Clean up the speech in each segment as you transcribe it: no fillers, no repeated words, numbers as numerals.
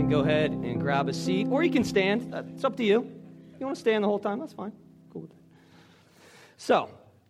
can go ahead and grab a seat, or you can stand. It's up to you. If you want to stand the whole time, that's fine. Cool with that. So,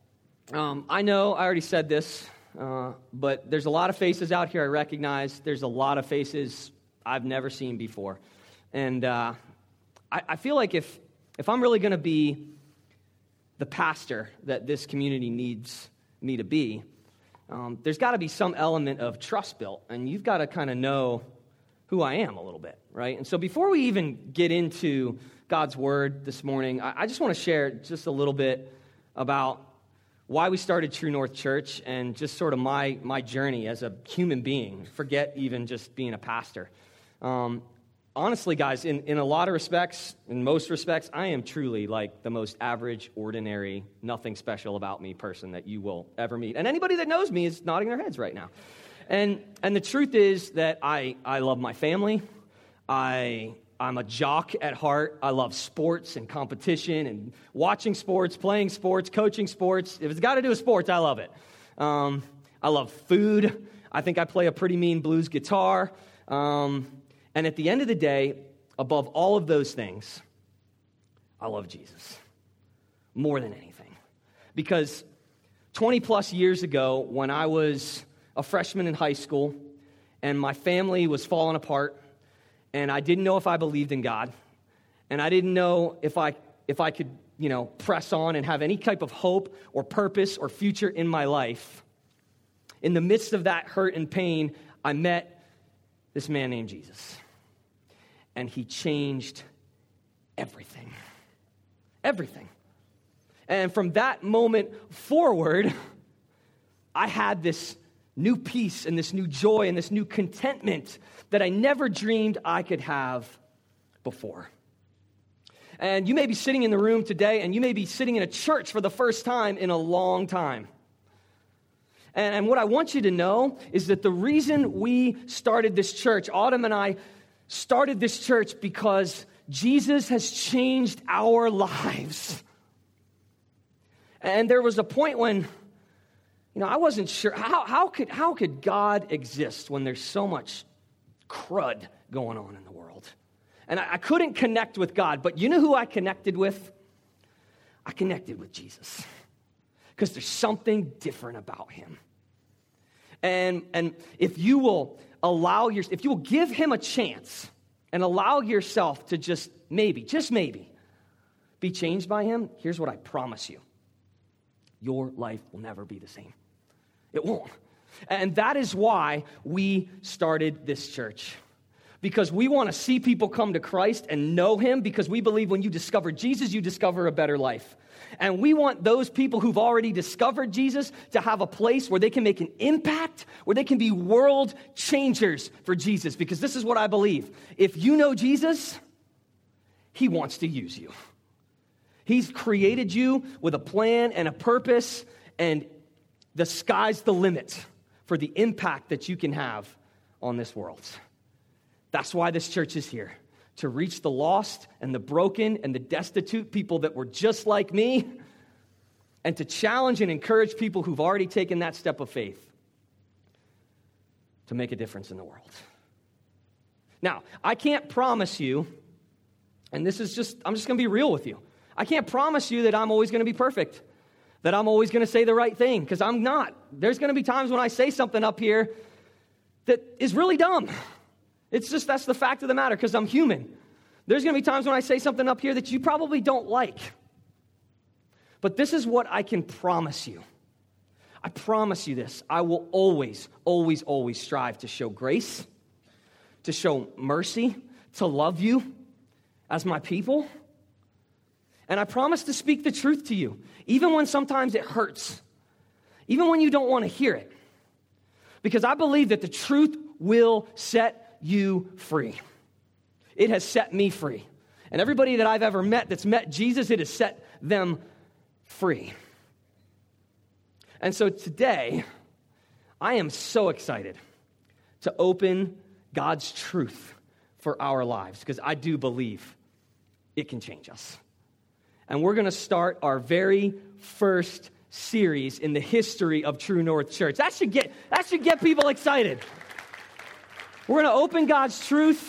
I know I already said this, but there's a lot of faces out here I recognize. There's a lot of faces I've never seen before. And I feel like if I'm really going to be the pastor that this community needs me to be, there's got to be some element of trust built, and you've got to kind of know who I am a little bit, right? And so before we even get into God's Word this morning, I just want to share just a little bit about why we started True North Church and just sort of my journey as a human being. Forget even just being a pastor. Honestly, guys, in a lot of respects, in most respects, I am truly like the most average, ordinary, nothing special about me person that you will ever meet. And anybody that knows me is nodding their heads right now. And the truth is that I love my family. I'm a jock at heart. I love sports and competition and watching sports, playing sports, coaching sports. If it's got to do with sports, I love it. I love food. I think I play a pretty mean blues guitar. And at the end of the day, above all of those things, I love Jesus more than anything. Because 20 plus years ago, when I was a freshman in high school and my family was falling apart, and I didn't know if I believed in God, and I didn't know if I could, press on and have any type of hope or purpose or future in my life, in the midst of that hurt and pain, I met this man named Jesus. And he changed everything. Everything. And from that moment forward, I had this new peace and this new joy and this new contentment that I never dreamed I could have before. And you may be sitting in the room today, and you may be sitting in a church for the first time in a long time. And what I want you to know is that the reason we started this church, Autumn and I started this church because Jesus has changed our lives. And there was a point when, I wasn't sure, how could God exist when there's so much crud going on in the world? And I couldn't connect with God, but you know who I connected with? I connected with Jesus. Because there's something different about him. And if you will if you will give him a chance and allow yourself to just maybe be changed by him, here's what I promise you. Your life will never be the same. It won't. And that is why we started this church. Because we want to see people come to Christ and know him, because we believe when you discover Jesus, you discover a better life. And we want those people who've already discovered Jesus to have a place where they can make an impact, where they can be world changers for Jesus. Because this is what I believe. If you know Jesus, he wants to use you. He's created you with a plan and a purpose, and the sky's the limit for the impact that you can have on this world. That's why this church is here. To reach the lost and the broken and the destitute, people that were just like me, and to challenge and encourage people who've already taken that step of faith to make a difference in the world. Now, I can't promise you, and I'm just going to be real with you. I can't promise you that I'm always going to be perfect, that I'm always going to say the right thing, because I'm not. There's going to be times when I say something up here that is really dumb. That's the fact of the matter, because I'm human. There's going to be times when I say something up here that you probably don't like. But this is what I can promise you. I promise you this. I will always, always, always strive to show grace, to show mercy, to love you as my people. And I promise to speak the truth to you, even when sometimes it hurts, even when you don't want to hear it. Because I believe that the truth will set you free. It has set me free. And everybody that I've ever met that's met Jesus, it has set them free. And so today, I am so excited to open God's truth for our lives, because I do believe it can change us. And we're going to start our very first series in the history of True North Church. That should get people excited. We're going to open God's truth,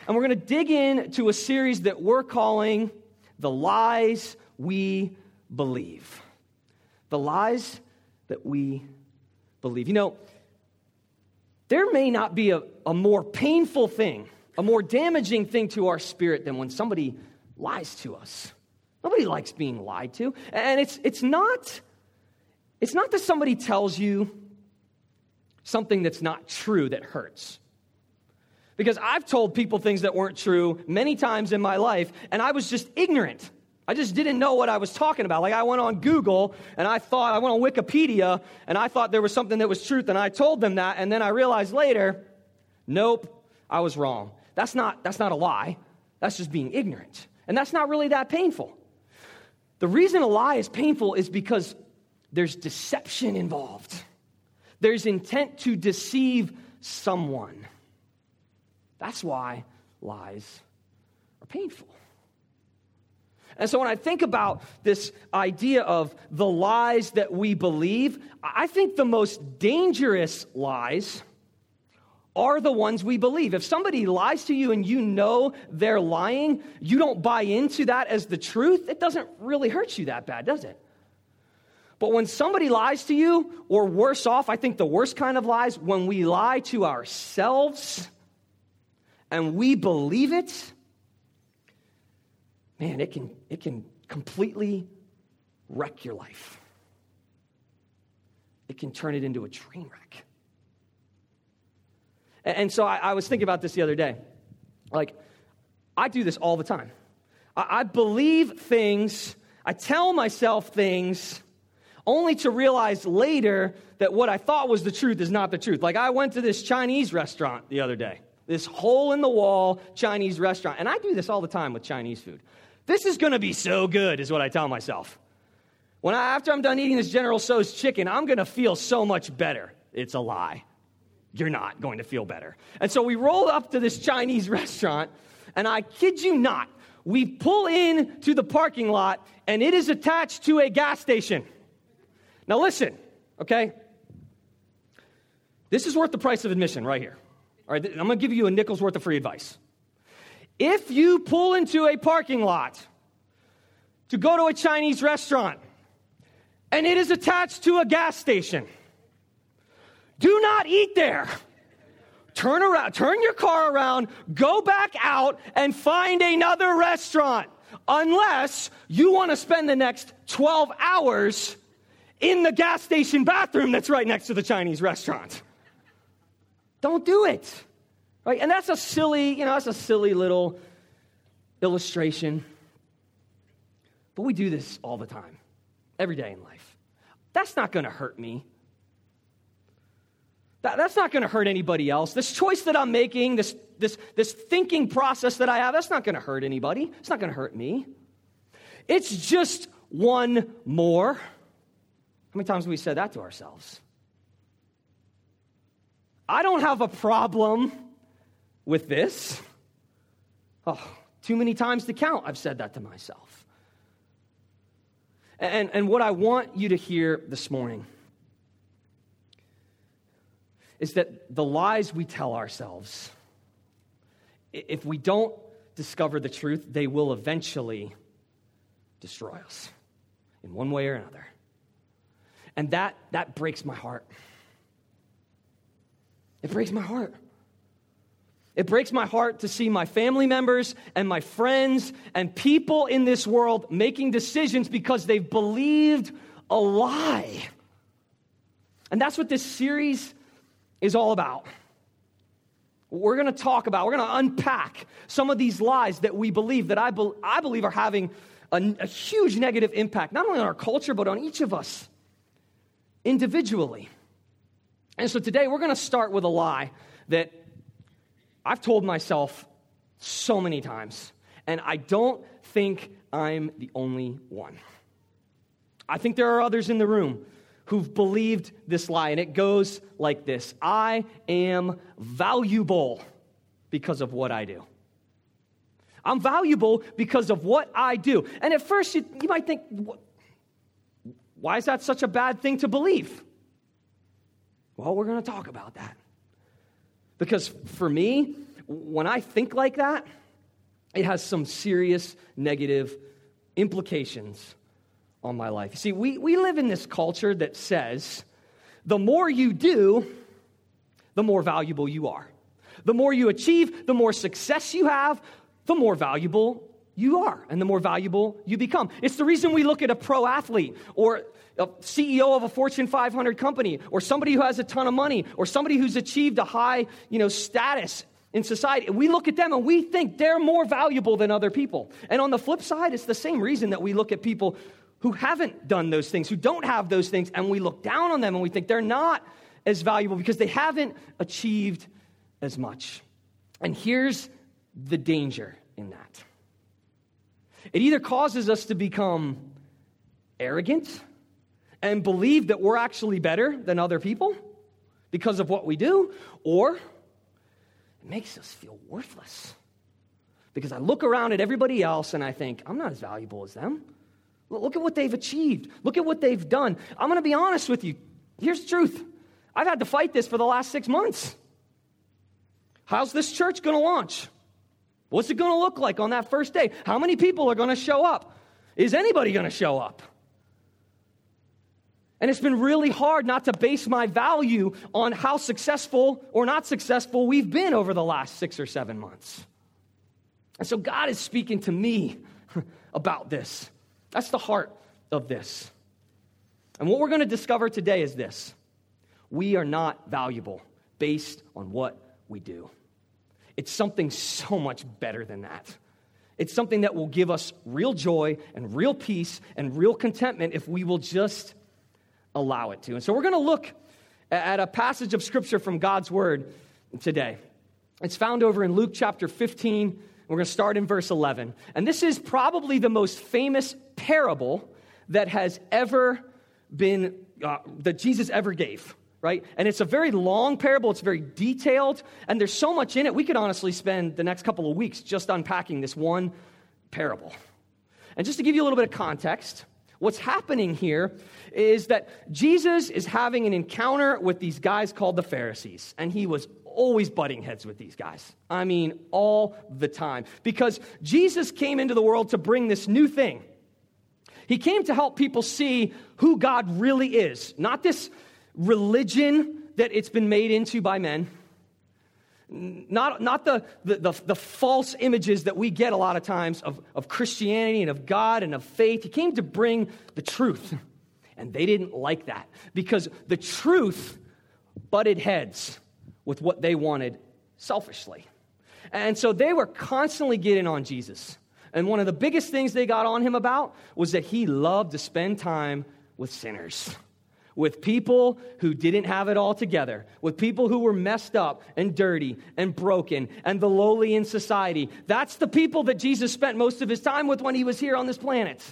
And we're going to dig into a series that we're calling The Lies We Believe. The lies that we believe. You know, there may not be a more painful thing, a more damaging thing to our spirit than when somebody lies to us. Nobody likes being lied to. And it's not that somebody tells you something that's not true that hurts. Because I've told people things that weren't true many times in my life, and I was just ignorant. I just didn't know what I was talking about. Like I went on Google, and I went on Wikipedia, and I thought there was something that was truth, and I told them that, and then I realized later, nope, I was wrong. That's not a lie. That's just being ignorant. And that's not really that painful. The reason a lie is painful is because there's deception involved. There's intent to deceive someone. That's why lies are painful. And so when I think about this idea of the lies that we believe, I think the most dangerous lies are the ones we believe. If somebody lies to you and you know they're lying, you don't buy into that as the truth, it doesn't really hurt you that bad, does it? But when somebody lies to you, or worse off, I think the worst kind of lies, when we lie to ourselves and we believe it, man, it can completely wreck your life. It can turn it into a train wreck. And so I was thinking about this the other day. Like, I do this all the time. I believe things, I tell myself things, only to realize later that what I thought was the truth is not the truth. Like, I went to this Chinese restaurant the other day. This hole-in-the-wall Chinese restaurant. And I do this all the time with Chinese food. This is going to be so good, is what I tell myself. After I'm done eating this General Tso's chicken, I'm going to feel so much better. It's a lie. You're not going to feel better. And so we roll up to this Chinese restaurant, and I kid you not, we pull in to the parking lot, and it is attached to a gas station. Now listen, okay? This is worth the price of admission right here. All right, I'm going to give you a nickel's worth of free advice. If you pull into a parking lot to go to a Chinese restaurant and it is attached to a gas station, do not eat there. Turn your car around, go back out, and find another restaurant. Unless you want to spend the next 12 hours in the gas station bathroom that's right next to the Chinese restaurant. Don't do it. Right? And that's a silly little illustration. But we do this all the time, every day in life. That's not going to hurt me. That's not going to hurt anybody else. This choice that I'm making, this thinking process that I have, that's not going to hurt anybody. It's not going to hurt me. It's just one more. How many times have we said that to ourselves? I don't have a problem with this. Oh, too many times to count, I've said that to myself. And what I want you to hear this morning is that the lies we tell ourselves, if we don't discover the truth, they will eventually destroy us in one way or another. And that breaks my heart. It breaks my heart. It breaks my heart to see my family members and my friends and people in this world making decisions because they've believed a lie. And that's what this series is all about. We're going to unpack some of these lies that we believe, that I believe are having a huge negative impact, not only on our culture, but on each of us individually. And so today we're going to start with a lie that I've told myself so many times, and I don't think I'm the only one. I think there are others in the room who've believed this lie, and it goes like this: I am valuable because of what I do. I'm valuable because of what I do. And at first you might think, why is that such a bad thing to believe? Well, we're going to talk about that. Because for me, when I think like that, it has some serious negative implications on my life. You see, we live in this culture that says the more you do, the more valuable you are. The more you achieve, the more success you have, the more valuable you are, and the more valuable you become. It's the reason we look at a pro athlete or a CEO of a Fortune 500 company or somebody who has a ton of money or somebody who's achieved a high, status in society. We look at them and we think they're more valuable than other people. And on the flip side, it's the same reason that we look at people who haven't done those things, who don't have those things, and we look down on them and we think they're not as valuable because they haven't achieved as much. And here's the danger in that. It either causes us to become arrogant and believe that we're actually better than other people because of what we do, or it makes us feel worthless because I look around at everybody else and I think, I'm not as valuable as them. Look at what they've achieved. Look at what they've done. I'm going to be honest with you. Here's the truth. I've had to fight this for the last 6 months. How's this church going to launch? What's it going to look like on that first day? How many people are going to show up? Is anybody going to show up? And it's been really hard not to base my value on how successful or not successful we've been over the last 6 or 7 months. And so God is speaking to me about this. That's the heart of this. And what we're going to discover today is this. We are not valuable based on what we do. It's something so much better than that. It's something that will give us real joy and real peace and real contentment if we will just allow it to. And so we're going to look at a passage of Scripture from God's Word today. It's found over in Luke chapter 15. We're going to start in verse 11. And this is probably the most famous parable that has ever been, that Jesus ever gave. Right? And it's a very long parable. It's very detailed. And there's so much in it. We could honestly spend the next couple of weeks just unpacking this one parable. And just to give you a little bit of context, what's happening here is that Jesus is having an encounter with these guys called the Pharisees. And he was always butting heads with these guys. I mean, all the time. Because Jesus came into the world to bring this new thing. He came to help people see who God really is. Not this religion that it's been made into by men, not the false images that we get a lot of times of Christianity and of God and of faith. He came to bring the truth, and they didn't like that because the truth butted heads with what they wanted selfishly. And so they were constantly getting on Jesus. And one of the biggest things they got on him about was that he loved to spend time with sinners. With people who didn't have it all together, with people who were messed up and dirty and broken and the lowly in society. That's the people that Jesus spent most of his time with when he was here on this planet.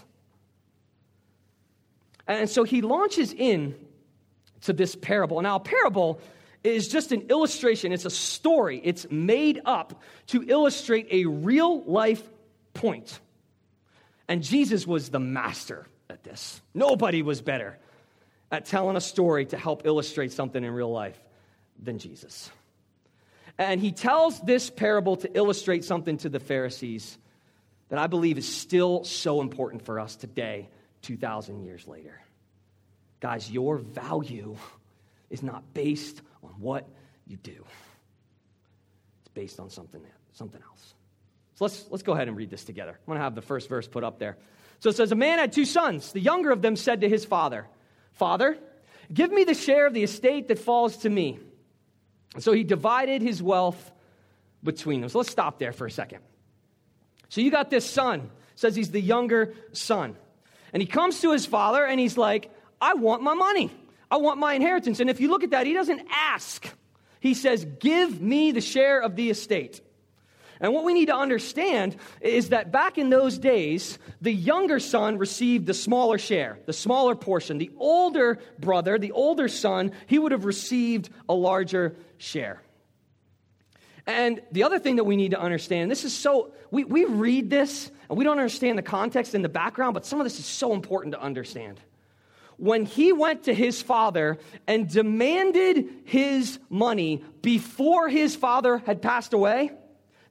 And so he launches in to this parable. Now, a parable is just an illustration. It's a story. It's made up to illustrate a real life point. And Jesus was the master at this. Nobody was better at telling a story to help illustrate something in real life than Jesus. And he tells this parable to illustrate something to the Pharisees that I believe is still so important for us today, 2,000 years later. Guys, your value is not based on what you do. It's based on something else. So let's go ahead and read this together. I'm going to have the first verse put up there. So it says, a man had 2 sons. The younger of them said to his father, Father, give me the share of the estate that falls to me. So he divided his wealth between them. So let's stop there for a second. So you got this son, says he's the younger son. And he comes to his father and he's like, I want my money. I want my inheritance. And if you look at that, he doesn't ask. He says, give me the share of the estate. And what we need to understand is that back in those days, the younger son received the smaller share, the smaller portion. The older brother, the older son, he would have received a larger share. And the other thing that we need to understand, this is so, we read this, and we don't understand the context and the background, but some of this is so important to understand. When he went to his father and demanded his money before his father had passed away,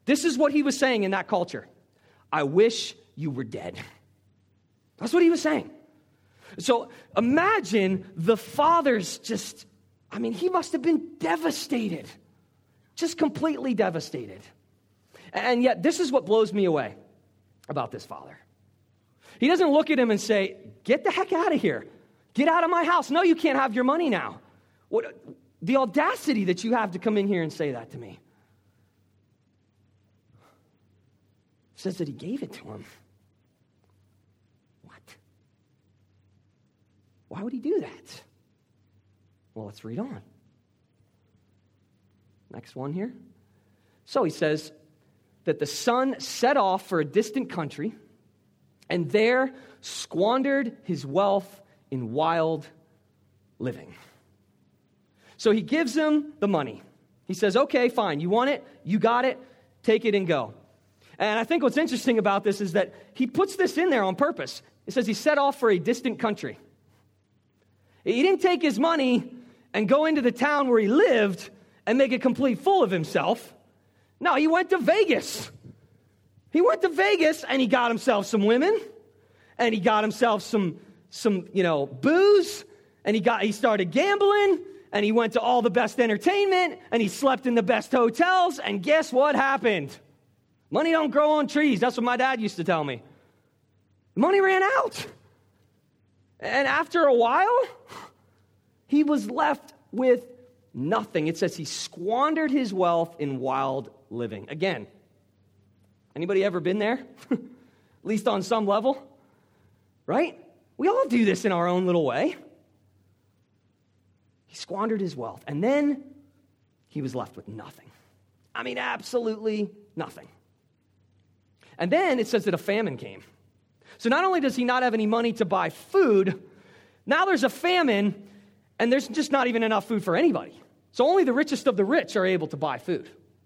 This is what he was saying in that culture. I wish you were dead. That's what he was saying. So imagine the father's he must have been devastated. Just completely devastated. And yet, this is what blows me away about this father. He doesn't look at him and say, get the heck out of here. Get out of my house. No, you can't have your money now. The audacity that you have to come in here and say that to me. It says that he gave it to him. What? Why would he do that? Well, let's read on. Next one here. So he says that the son set off for a distant country and there squandered his wealth in wild living. So he gives him the money. He says, okay, fine. You want it? You got it. Take it and go. And I think what's interesting about this is that he puts this in there on purpose. It says he set off for a distant country. He didn't take his money and go into the town where he lived and make a complete fool of himself. No, he went to Vegas. He went to Vegas and he got himself some women and he got himself some booze and he started gambling and he went to all the best entertainment and he slept in the best hotels, and guess what happened? Money don't grow on trees. That's what my dad used to tell me. Money ran out. And after a while, he was left with nothing. It says he squandered his wealth in wild living. Again, anybody ever been there? At least on some level, right? We all do this in our own little way. He squandered his wealth, and then he was left with nothing. I mean, absolutely nothing. And then it says that a famine came. So not only does he not have any money to buy food, now there's a famine, and there's just not even enough food for anybody. So only the richest of the rich are able to buy food.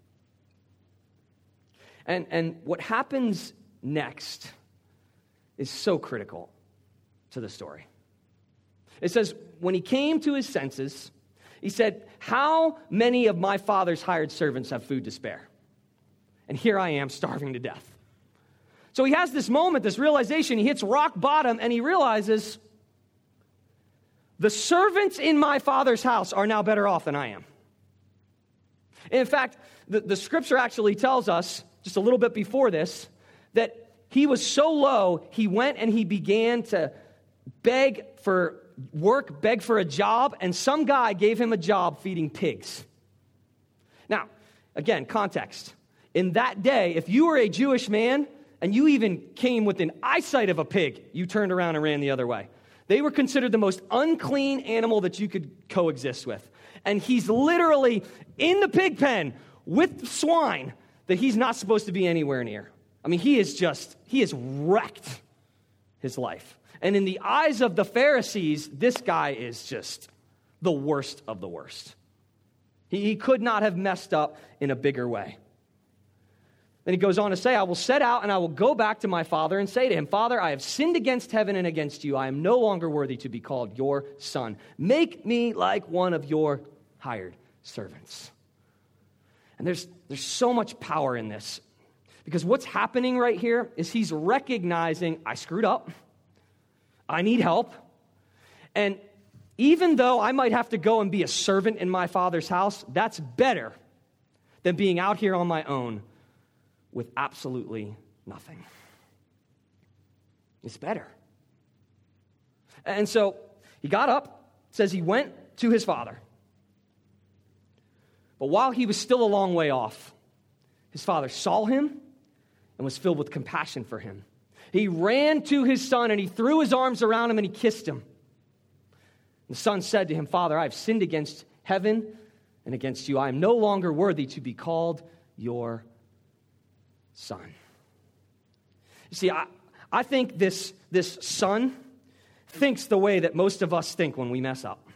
And what happens next is so critical to the story. It says, when he came to his senses, he said, how many of my father's hired servants have food to spare? And here I am starving to death. So he has this moment, this realization, he hits rock bottom, and he realizes, the servants in my father's house are now better off than I am. In fact, the scripture actually tells us, just a little bit before this, that he was so low, he went and he began to beg for work, beg for a job, and some guy gave him a job feeding pigs. Now, again, context. In that day, if you were a Jewish man and you even came within eyesight of a pig, you turned around and ran the other way. They were considered the most unclean animal that you could coexist with. And he's literally in the pig pen with swine that he's not supposed to be anywhere near. I mean, he has wrecked his life. And in the eyes of the Pharisees, this guy is just the worst of the worst. He could not have messed up in a bigger way. Then he goes on to say, I will set out and I will go back to my father and say to him, Father, I have sinned against heaven and against you. I am no longer worthy to be called your son. Make me like one of your hired servants. And there's so much power in this. Because what's happening right here is he's recognizing, I screwed up. I need help. And even though I might have to go and be a servant in my father's house, that's better than being out here on my own with absolutely nothing. It's better. And so he got up, says he went to his father. But while he was still a long way off, his father saw him and was filled with compassion for him. He ran to his son and he threw his arms around him and he kissed him. The son said to him, Father, I have sinned against heaven and against you. I am no longer worthy to be called your son. You see, I think this son thinks the way that most of us think when we mess up.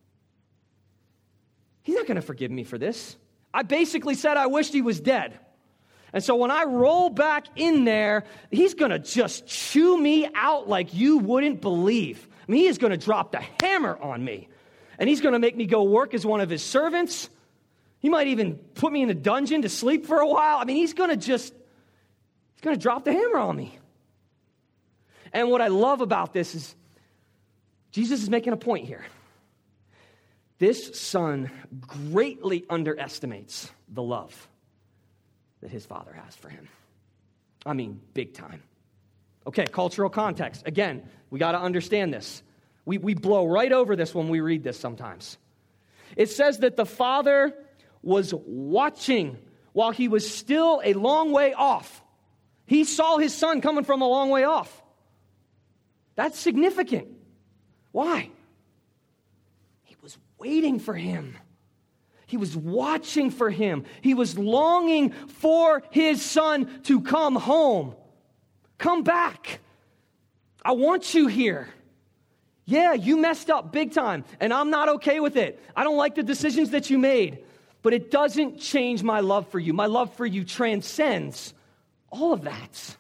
He's not going to forgive me for this. I basically said I wished he was dead. And so when I roll back in there, he's going to just chew me out like you wouldn't believe. I mean, he is going to drop the hammer on me. And he's going to make me go work as one of his servants. He might even put me in a dungeon to sleep for a while. I mean, he's going to drop the hammer on me. And what I love about this is Jesus is making a point here. This son greatly underestimates the love that his father has for him. I mean, big time. Okay, cultural context. Again, we got to understand this. We blow right over this when we read this sometimes. It says that the father was watching while he was still a long way off. He saw his son coming from a long way off. That's significant. Why? He was waiting for him. He was watching for him. He was longing for his son to come home. Come back. I want you here. Yeah, you messed up big time, and I'm not okay with it. I don't like the decisions that you made, but it doesn't change my love for you. My love for you transcends all of that.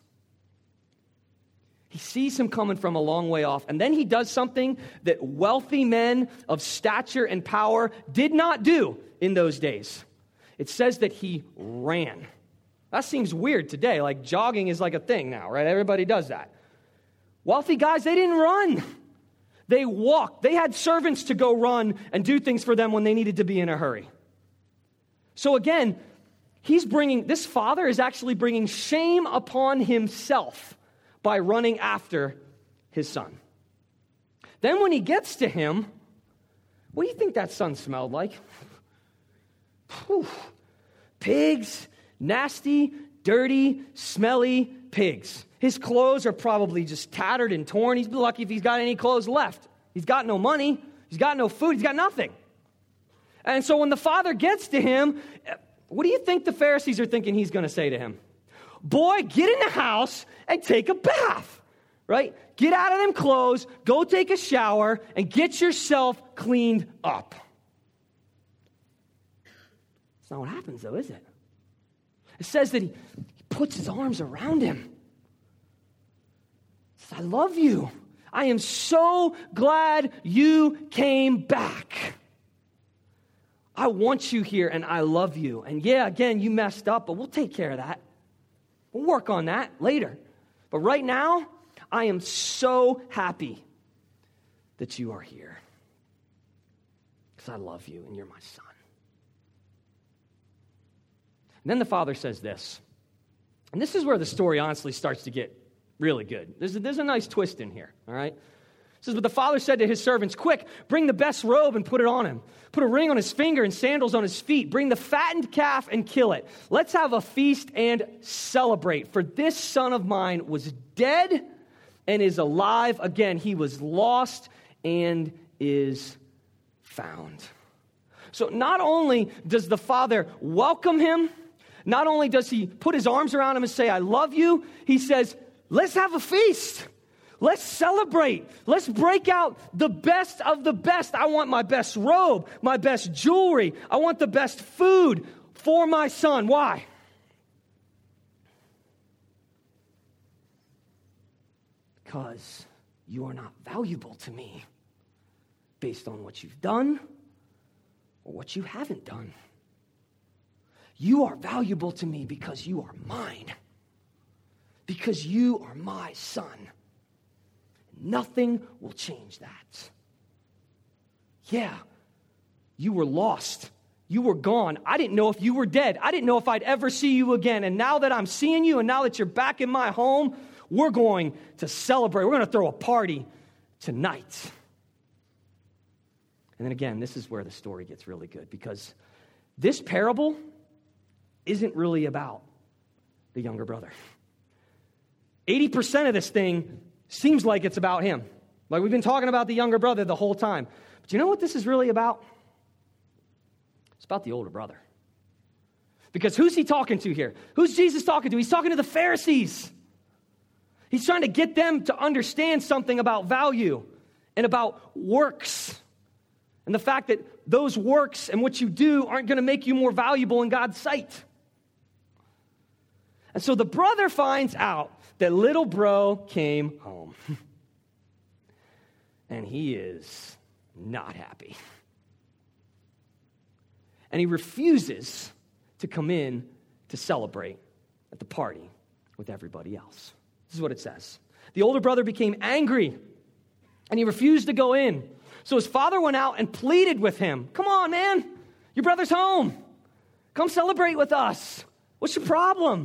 He sees him coming from a long way off, and then he does something that wealthy men of stature and power did not do in those days. It says that he ran. That seems weird today, like jogging is like a thing now, right? Everybody does that. Wealthy guys, they didn't run. They walked. They had servants to go run and do things for them when they needed to be in a hurry. So again, this father is actually bringing shame upon himself by running after his son. Then when he gets to him, what do you think that son smelled like? Whew. Pigs, nasty, dirty, smelly pigs. His clothes are probably just tattered and torn. He's lucky if he's got any clothes left. He's got no money. He's got no food. He's got nothing. And so when the father gets to him, what do you think the Pharisees are thinking he's going to say to him? Boy, get in the house and take a bath, right? Get out of them clothes, go take a shower, and get yourself cleaned up. That's not what happens, though, is it? It says that he puts his arms around him. He says, I love you. I am so glad you came back. I want you here, and I love you. And yeah, again, you messed up, but we'll take care of that. We'll work on that later. But right now, I am so happy that you are here. Because I love you, and you're my son. And then the father says this. And this is where the story honestly starts to get really good. There's a nice twist in here, all right? It says, but the father said to his servants, quick, bring the best robe and put it on him. Put a ring on his finger and sandals on his feet. Bring the fattened calf and kill it. Let's have a feast and celebrate. For this son of mine was dead and is alive again. He was lost and is found. So not only does the father welcome him, not only does he put his arms around him and say, I love you, he says, let's have a feast. Let's celebrate. Let's break out the best of the best. I want my best robe, my best jewelry. I want the best food for my son. Why? Because you are not valuable to me based on what you've done or what you haven't done. You are valuable to me because you are mine. Because you are my son. Nothing will change that. Yeah, you were lost. You were gone. I didn't know if you were dead. I didn't know if I'd ever see you again. And now that I'm seeing you and now that you're back in my home, we're going to celebrate. We're going to throw a party tonight. And then again, this is where the story gets really good because this parable isn't really about the younger brother. 80% of this thing seems like it's about him. Like we've been talking about the younger brother the whole time. But you know what this is really about? It's about the older brother. Because who's he talking to here? Who's Jesus talking to? He's talking to the Pharisees. He's trying to get them to understand something about value and about works. And the fact that those works and what you do aren't going to make you more valuable in God's sight. And so the brother finds out that little bro came home. And he is not happy. And he refuses to come in to celebrate at the party with everybody else. This is what it says. The older brother became angry, and he refused to go in. So his father went out and pleaded with him. Come on, man. Your brother's home. Come celebrate with us. What's your problem?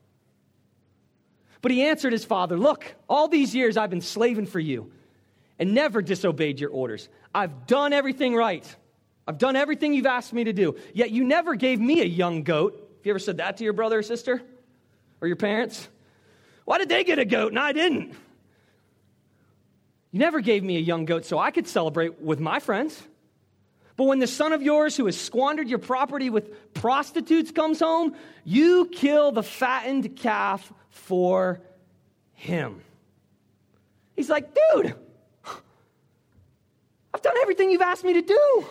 But he answered his father, look, all these years I've been slaving for you and never disobeyed your orders. I've done everything right. I've done everything you've asked me to do. Yet you never gave me a young goat. Have you ever said that to your brother or sister? Or your parents? Why did they get a goat and I didn't? You never gave me a young goat so I could celebrate with my friends. But when the son of yours who has squandered your property with prostitutes comes home, you kill the fattened calf for him. He's like, dude, I've done everything you've asked me to do.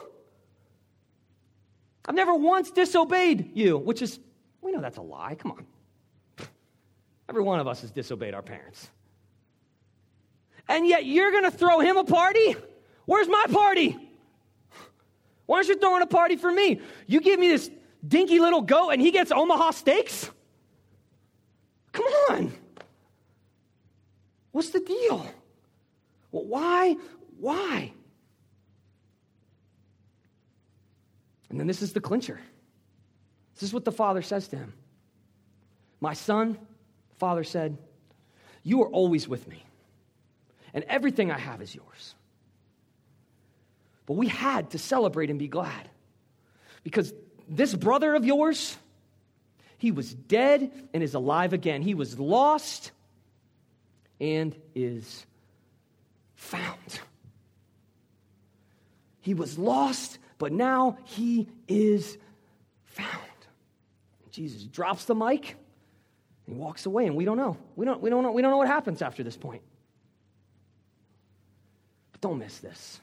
I've never once disobeyed you, which is, we know that's a lie. Come on. Every one of us has disobeyed our parents. And yet you're going to throw him a party? Where's my party? Why aren't you throwing a party for me? You give me this dinky little goat and he gets Omaha steaks? Come on. What's the deal? Well, why? Why? And then this is the clincher. This is what the father says to him. My son, the father said, you are always with me, and everything I have is yours. But we had to celebrate and be glad, because this brother of yours, he was dead and is alive again. He was lost and is found. He was lost, but now he is found. Jesus drops the mic and he walks away, and we don't know. We don't know what happens after this point. But don't miss this.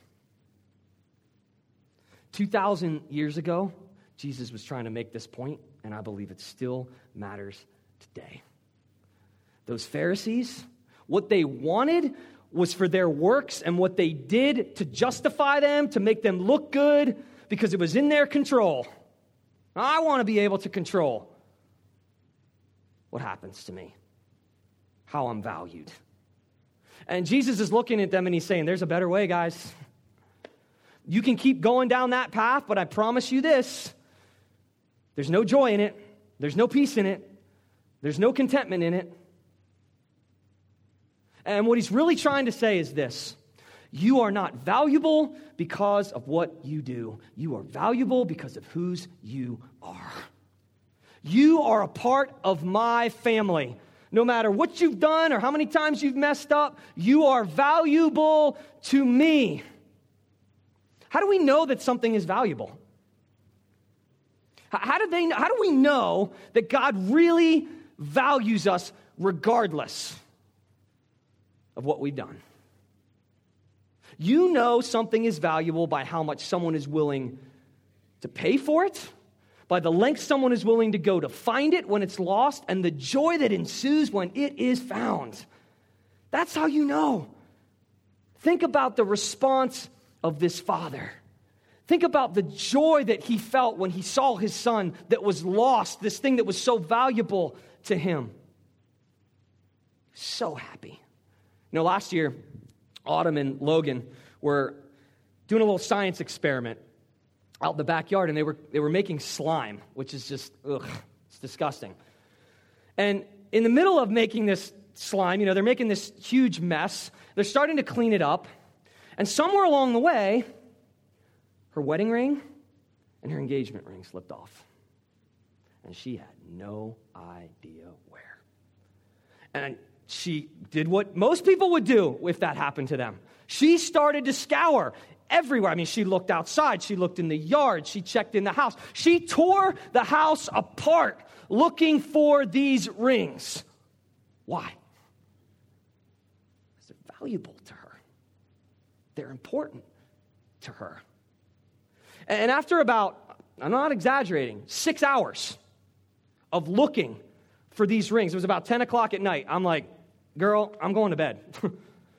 2,000 years ago, Jesus was trying to make this point, and I believe it still matters today. Those Pharisees, what they wanted was for their works and what they did to justify them, to make them look good, because it was in their control. I want to be able to control what happens to me, how I'm valued. And Jesus is looking at them and he's saying, there's a better way, guys. You can keep going down that path, but I promise you this, there's no joy in it. There's no peace in it. There's no contentment in it. And what he's really trying to say is this: you are not valuable because of what you do. You are valuable because of whose you are. You are a part of my family. No matter what you've done or how many times you've messed up, you are valuable to me. How do we know that something is valuable? How do we know that God really values us regardless of what we've done? You know something is valuable by how much someone is willing to pay for it, by the length someone is willing to go to find it when it's lost, and the joy that ensues when it is found. That's how you know. Think about the response of this father. Think about the joy that he felt when he saw his son that was lost, this thing that was so valuable to him. So happy. You know, last year, Autumn and Logan were doing a little science experiment out in the backyard, and they were making slime, which is just, it's disgusting. And in the middle of making this slime, they're making this huge mess. They're starting to clean it up. And somewhere along the way, her wedding ring and her engagement ring slipped off. And she had no idea where. And she did what most people would do if that happened to them. She started to scour everywhere. I mean, she looked outside. She looked in the yard. She checked in the house. She tore the house apart looking for these rings. Why? Because they're valuable to her. They're important to her. And after about, I'm not exaggerating, 6 hours of looking for these rings, it was about 10 o'clock at night. I'm like, girl, I'm going to bed.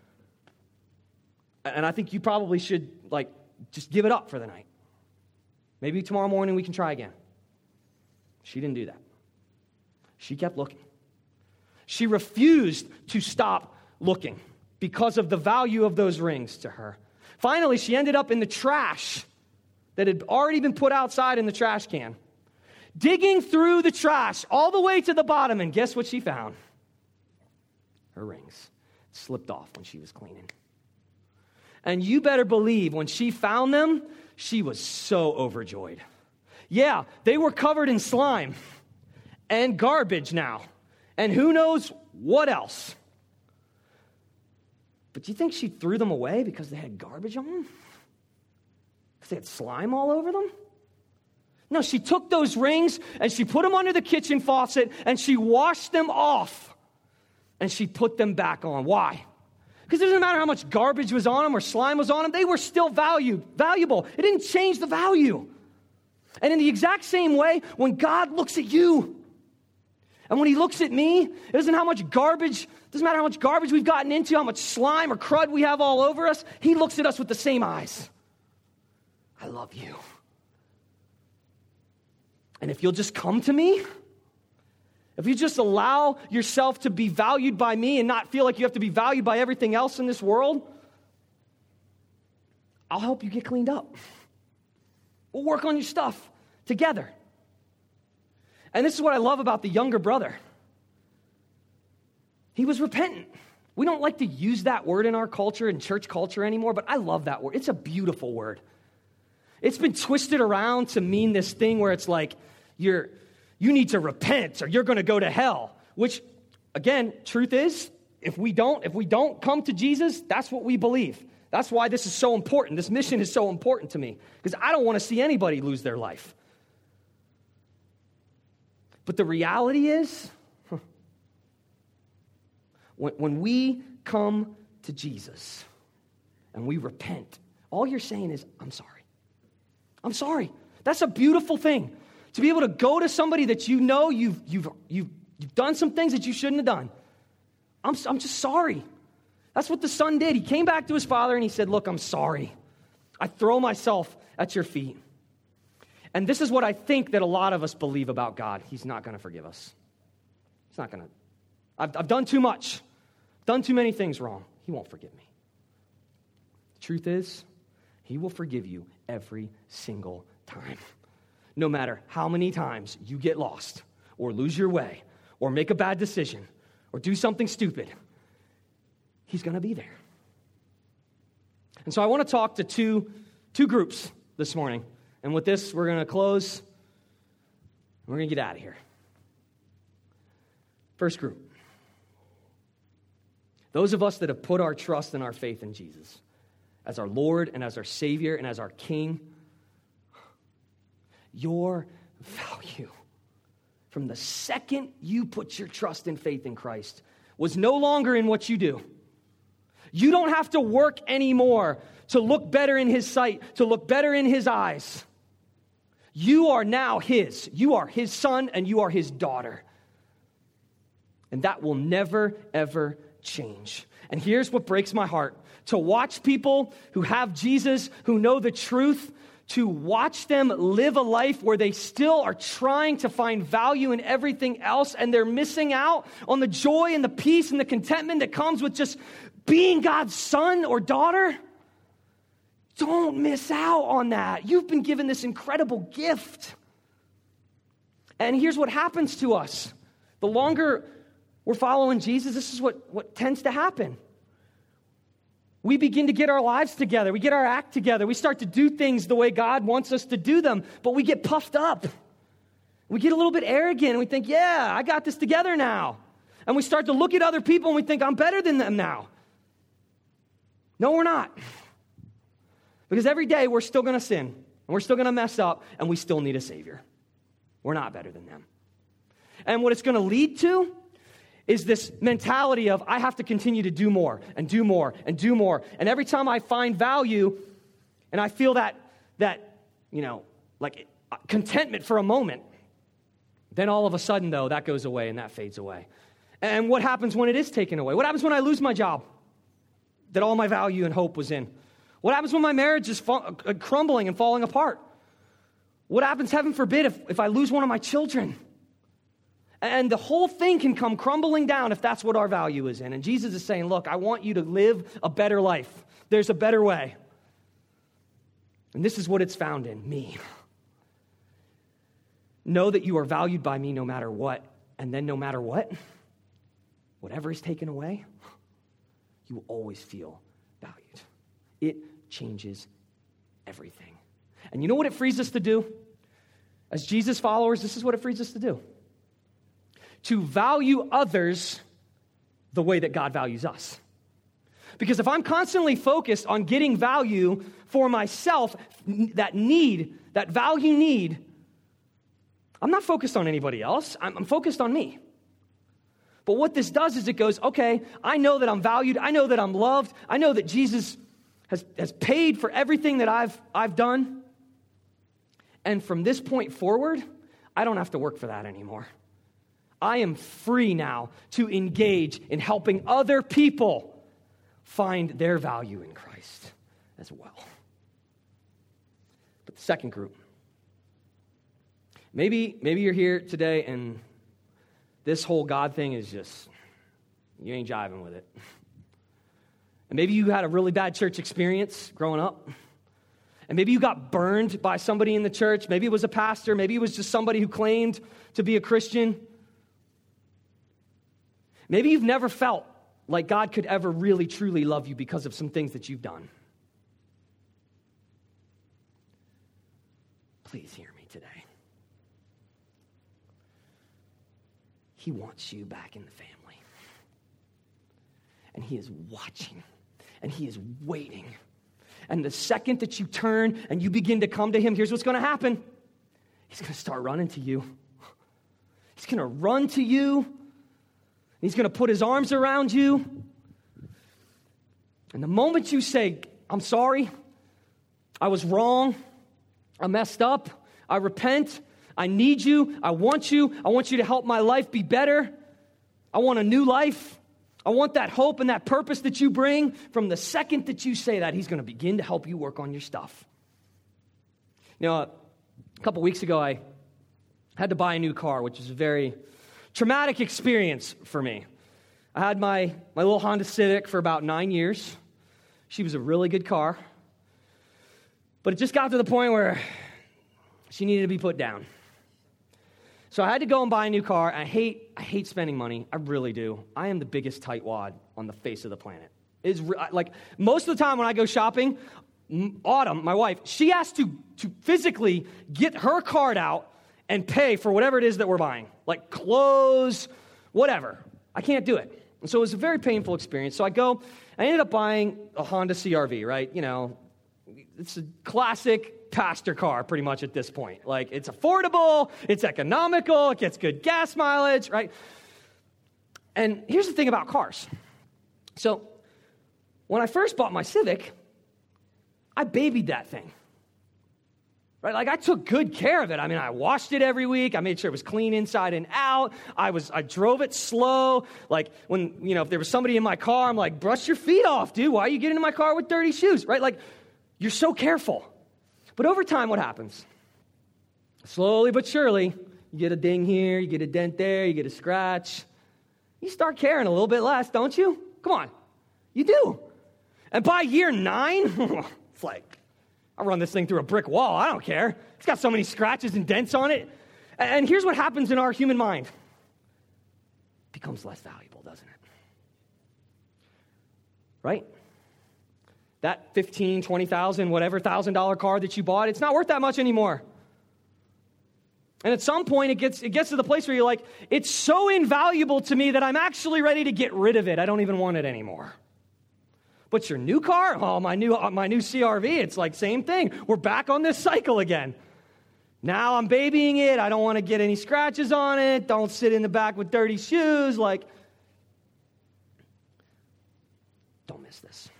And I think you probably should, just give it up for the night. Maybe tomorrow morning we can try again. She didn't do that. She kept looking. She refused to stop looking because of the value of those rings to her. Finally, she ended up in the trash that had already been put outside in the trash can, digging through the trash all the way to the bottom, and guess what she found? Her rings. Slipped off when she was cleaning. And you better believe when she found them, she was so overjoyed. Yeah, they were covered in slime and garbage now, and who knows what else. But do you think she threw them away because they had garbage on them? Because they had slime all over them? No, she took those rings and she put them under the kitchen faucet and she washed them off and she put them back on. Why? Because it doesn't matter how much garbage was on them or slime was on them, they were still valuable. It didn't change the value. And in the exact same way, when God looks at you, and when he looks at me, it doesn't matter how much garbage we've gotten into, how much slime or crud we have all over us, he looks at us with the same eyes. I love you. And if you'll just come to me, if you just allow yourself to be valued by me and not feel like you have to be valued by everything else in this world, I'll help you get cleaned up. We'll work on your stuff together. And this is what I love about the younger brother. He was repentant. We don't like to use that word in our culture, in church culture anymore, but I love that word. It's a beautiful word. It's been twisted around to mean this thing where it's like you need to repent or you're going to go to hell, which, again, truth is, if we don't come to Jesus, that's what we believe. That's why this is so important. This mission is so important to me, because I don't want to see anybody lose their life. But the reality is, when we come to Jesus and we repent, all you're saying is, I'm sorry. I'm sorry. That's a beautiful thing. To be able to go to somebody that you know you've done some things that you shouldn't have done. I'm just sorry. That's what the son did. He came back to his father and he said, look, I'm sorry. I throw myself at your feet. And this is what I think that a lot of us believe about God. He's not going to forgive us. He's not going to. I've done too much. Done too many things wrong. He won't forgive me. The truth is, he will forgive you every single time. No matter how many times you get lost or lose your way or make a bad decision or do something stupid, he's going to be there. And so I want to talk to two groups this morning. And with this, we're going to close. We're going to get out of here. First group. Those of us that have put our trust and our faith in Jesus as our Lord and as our Savior and as our King. Your value from the second you put your trust and faith in Christ was no longer in what you do. You don't have to work anymore to look better in his sight, to look better in his eyes. You are now his. You are his son and you are his daughter. And that will never, ever change. And here's what breaks my heart. To watch people who have Jesus, who know the truth, to watch them live a life where they still are trying to find value in everything else, and they're missing out on the joy and the peace and the contentment that comes with just being God's son or daughter. Don't miss out on that. You've been given this incredible gift. And here's what happens to us. The longer we're following Jesus, this is what tends to happen. We begin to get our lives together. We get our act together. We start to do things the way God wants us to do them, but we get puffed up. We get a little bit arrogant, and we think, yeah, I got this together now. And we start to look at other people, and we think, I'm better than them now. No, we're not. Because every day we're still going to sin, and we're still going to mess up, and we still need a Savior. We're not better than them. And what it's going to lead to is this mentality of I have to continue to do more and do more and do more. And every time I find value and I feel that like contentment for a moment, then all of a sudden, though, that goes away and that fades away. And what happens when it is taken away? What happens when I lose my job that all my value and hope was in? What happens when my marriage is crumbling and falling apart? What happens, heaven forbid, if I lose one of my children? And the whole thing can come crumbling down if that's what our value is in. And Jesus is saying, look, I want you to live a better life. There's a better way. And this is what it's found in, me. Know that you are valued by me no matter what. And then no matter what, whatever is taken away, you will always feel valued. It changes everything. And you know what it frees us to do? As Jesus followers, this is what it frees us to do. To value others the way that God values us. Because if I'm constantly focused on getting value for myself, that value need, I'm not focused on anybody else. I'm focused on me. But what this does is it goes, okay, I know that I'm valued. I know that I'm loved. I know that Jesus has paid for everything that I've done. And from this point forward, I don't have to work for that anymore. I am free now to engage in helping other people find their value in Christ as well. But the second group, maybe you're here today and this whole God thing is just, you ain't jiving with it. And maybe you had a really bad church experience growing up. And maybe you got burned by somebody in the church. Maybe it was a pastor. Maybe it was just somebody who claimed to be a Christian. Maybe you've never felt like God could ever really, truly love you because of some things that you've done. Please hear me today. He wants you back in the family. And he is watching. And he is waiting. And the second that you turn and you begin to come to him, here's what's going to happen. He's going to start running to you. He's going to run to you. He's going to put his arms around you. And the moment you say, I'm sorry, I was wrong, I messed up, I repent, I need you, I want you to help my life be better, I want a new life, I want that hope and that purpose that you bring. From the second that you say that, he's going to begin to help you work on your stuff. You know, a couple weeks ago, I had to buy a new car, which is a very traumatic experience for me. I had my little Honda Civic for about 9 years. She was a really good car. But it just got to the point where she needed to be put down. So I had to go and buy a new car. I hate spending money. I really do. I am the biggest tightwad on the face of the planet. It's like most of the time when I go shopping, Autumn, my wife, she has to physically get her card out and pay for whatever it is that we're buying, like clothes, whatever. I can't do it. And so it was a very painful experience. So I ended up buying a Honda CR-V, right? You know, it's a classic pastor car pretty much at this point. Like, it's affordable, it's economical, it gets good gas mileage, right? And here's the thing about cars. So when I first bought my Civic, I babied that thing. Right? Like, I took good care of it. I mean, I washed it every week. I made sure it was clean inside and out. I drove it slow. Like, when, if there was somebody in my car, I'm like, brush your feet off, dude. Why are you getting in my car with dirty shoes? Right? Like, you're so careful. But over time, what happens? Slowly but surely, you get a ding here, you get a dent there, you get a scratch. You start caring a little bit less, don't you? Come on. You do. And by year 9, it's like, I'll run this thing through a brick wall. I don't care. It's got so many scratches and dents on it. And here's what happens in our human mind. It becomes less valuable, doesn't it? Right? That $15,000, $20,000, whatever $1,000 car that you bought, it's not worth that much anymore. And at some point, it gets to the place where you're like, it's so invaluable to me that I'm actually ready to get rid of it. I don't even want it anymore. But your new car? Oh, my new CR-V, it's like same thing. We're back on this cycle again. Now I'm babying it. I don't want to get any scratches on it. Don't sit in the back with dirty shoes. Like, don't miss this.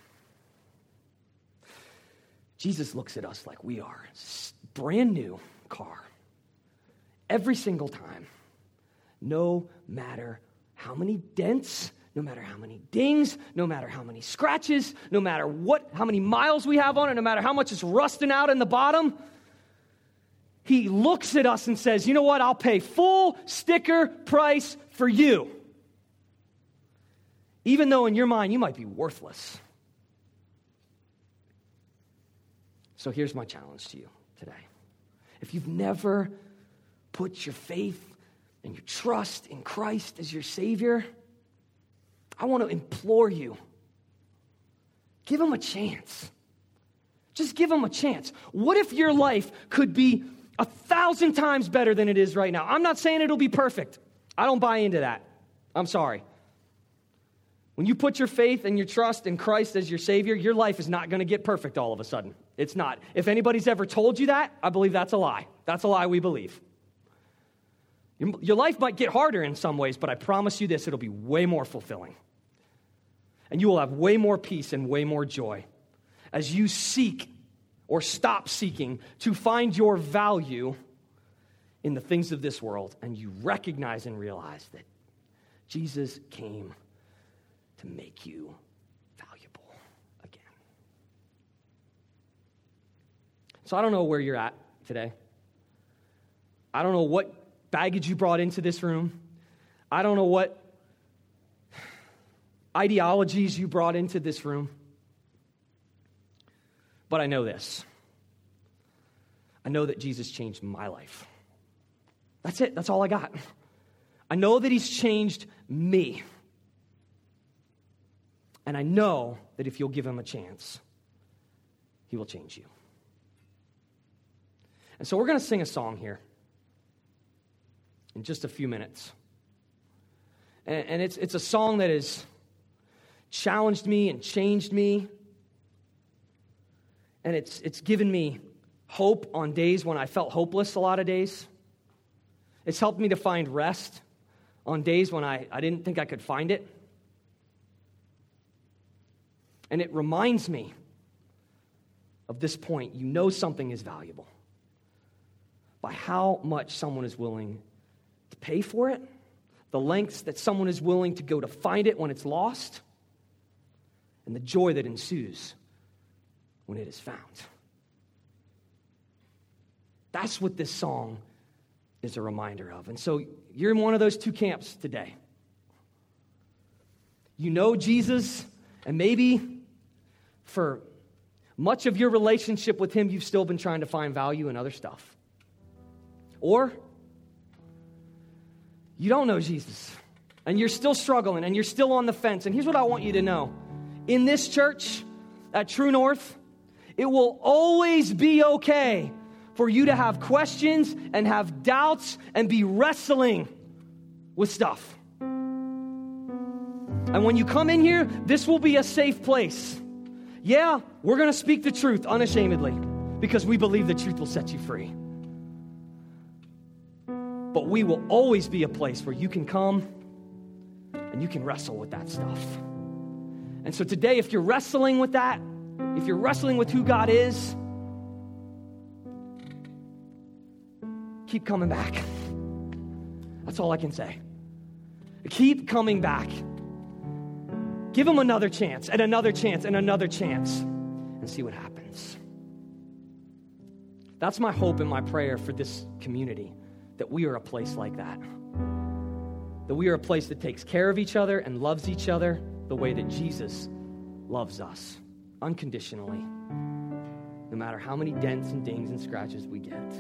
Jesus looks at us like we are. Brand new car. Every single time. No matter how many dents, no matter how many dings, no matter how many scratches, no matter how many miles we have on it, no matter how much is rusting out in the bottom, he looks at us and says, you know what, I'll pay full sticker price for you. Even though in your mind you might be worthless. So here's my challenge to you today. If you've never put your faith and your trust in Christ as your Savior, I want to implore you, give him a chance. Just give him a chance. What if your life could be 1,000 times better than it is right now? I'm not saying it'll be perfect. I don't buy into that. I'm sorry. When you put your faith and your trust in Christ as your Savior, your life is not going to get perfect all of a sudden. It's not. If anybody's ever told you that, I believe that's a lie. That's a lie we believe. Your life might get harder in some ways, but I promise you this, it'll be way more fulfilling. And you will have way more peace and way more joy as you seek or stop seeking to find your value in the things of this world, and you recognize and realize that Jesus came to make you valuable again. So I don't know where you're at today. I don't know what baggage you brought into this room. I don't know what ideologies you brought into this room. But I know this. I know that Jesus changed my life. That's it. That's all I got. I know that he's changed me. And I know that if you'll give him a chance, he will change you. And so we're going to sing a song here in just a few minutes. And it's a song that has challenged me and changed me. And it's given me hope on days when I felt hopeless a lot of days. It's helped me to find rest on days when I didn't think I could find it. And it reminds me of this point. You know something is valuable by how much someone is willing to pay for it, the lengths that someone is willing to go to find it when it's lost, and the joy that ensues when it is found. That's what this song is a reminder of. And so you're in one of those two camps today. You know Jesus, and maybe for much of your relationship with him, you've still been trying to find value in other stuff. Or you don't know Jesus, and you're still struggling, and you're still on the fence. And here's what I want you to know. In this church, at True North, it will always be okay for you to have questions and have doubts and be wrestling with stuff. And when you come in here, this will be a safe place. Yeah, we're going to speak the truth unashamedly because we believe the truth will set you free. But we will always be a place where you can come and you can wrestle with that stuff. And so today, if you're wrestling with that, if you're wrestling with who God is, keep coming back. That's all I can say. Keep coming back. Give him another chance and another chance and another chance and see what happens. That's my hope and my prayer for this community, that we are a place like that. That we are a place that takes care of each other and loves each other the way that Jesus loves us, unconditionally, no matter how many dents and dings and scratches we get.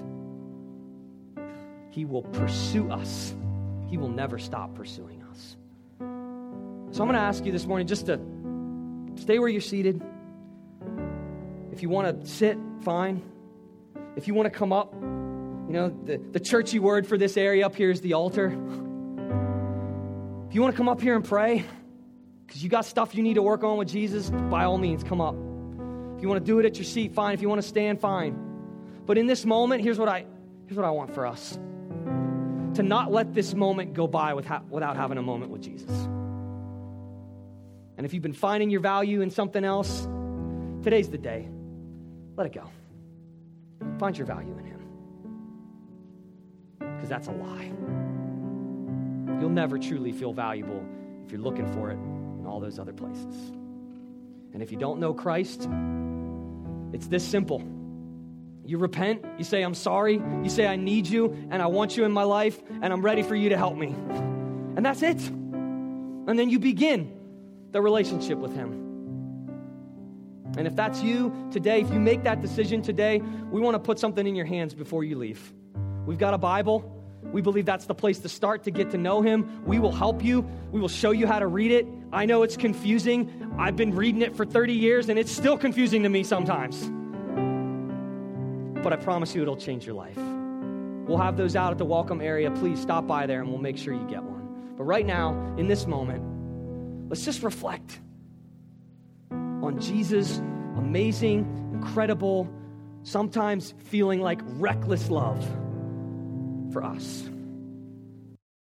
He will pursue us. He will never stop pursuing us. So I'm going to ask you this morning just to stay where you're seated. If you want to sit, fine. If you want to come up, you know, the churchy word for this area up here is the altar. If you want to come up here and pray, because you got stuff you need to work on with Jesus, by all means, come up. If you want to do it at your seat, fine. If you want to stand, fine. But in this moment, here's what I want for us. To not let this moment go by without having a moment with Jesus. And if you've been finding your value in something else, today's the day. Let it go. Find your value in him. Because that's a lie. You'll never truly feel valuable if you're looking for it in all those other places. And if you don't know Christ, it's this simple. You repent, you say, I'm sorry, you say, I need you, and I want you in my life, and I'm ready for you to help me. And that's it. And then you begin the relationship with him. And if that's you today, if you make that decision today, we want to put something in your hands before you leave. We've got a Bible. We believe that's the place to start to get to know him. We will help you. We will show you how to read it. I know it's confusing. I've been reading it for 30 years, and it's still confusing to me sometimes. But I promise you it'll change your life. We'll have those out at the welcome area. Please stop by there, and we'll make sure you get one. But right now, in this moment, let's just reflect on Jesus' amazing, incredible, sometimes feeling like reckless love for us.